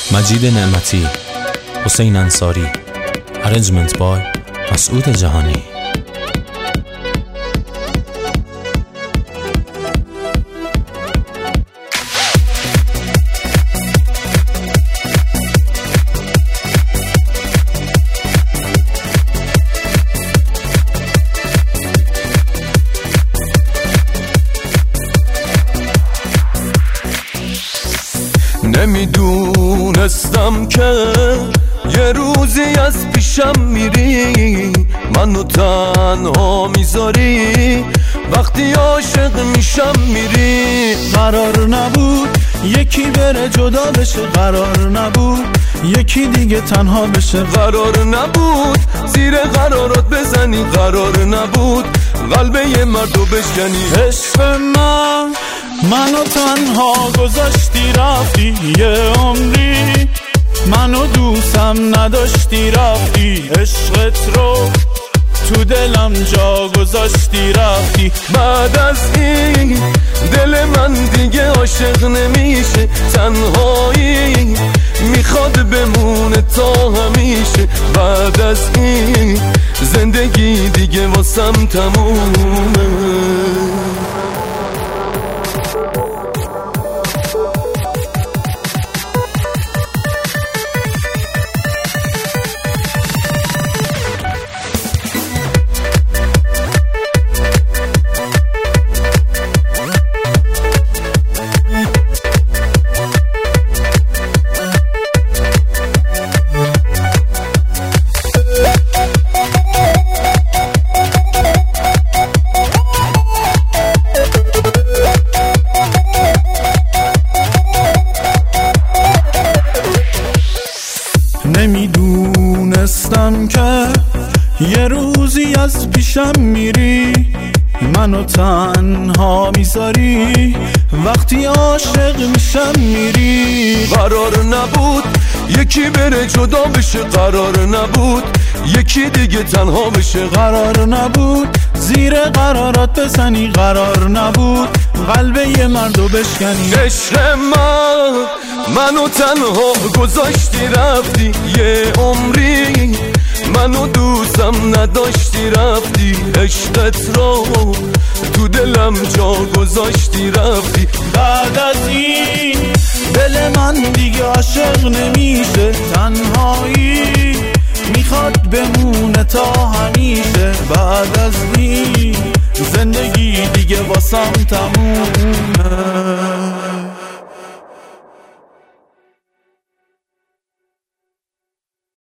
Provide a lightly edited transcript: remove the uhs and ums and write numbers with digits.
مجید نعمتی، حسین انصاری، ارنجمنت بای مسعود جهانی. نمیدونستم که یه روزی از پیشم میری، منو تنها میذاری، وقتی عاشق میشم میری. قرار نبود یکی بره جدا بشه، قرار نبود یکی دیگه تنها بشه، قرار نبود زیر قرارات بزنی، قرار نبود قلب یه مردو بشکنی. عشق منو تنها گذاشتی رفتی، یه عمری منو دوستم نداشتی رفتی، عشقت رو تو دلم جا گذاشتی رفتی. بعد از این دل من دیگه عاشق نمیشه، تنهایی میخواد بمونه تا همیشه. بعد از این زندگی دیگه واسم تمومه. نمیدونستم که یه روزی از پیشم میری، منو تنها میذاری، وقتی عاشق میشم میری. قرار نبود یکی بره جدا بشه، قرار نبود یکی دیگه تنها بشه، قرار نبود زیر قرارات بزنی، قرار نبود قلب یه مردو بشکنی. عشق منو تنها گذاشتی رفتی، یه عمری منو دوستم نداشتی رفتی، عشقت رو تو دلم جا گذاشتی رفتی. بعد از این دل من دیگه عاشق نمیشه، تنهایی میخواد بمونه تا همیشه. بعد از این زندگی دیگه واسم تمومه.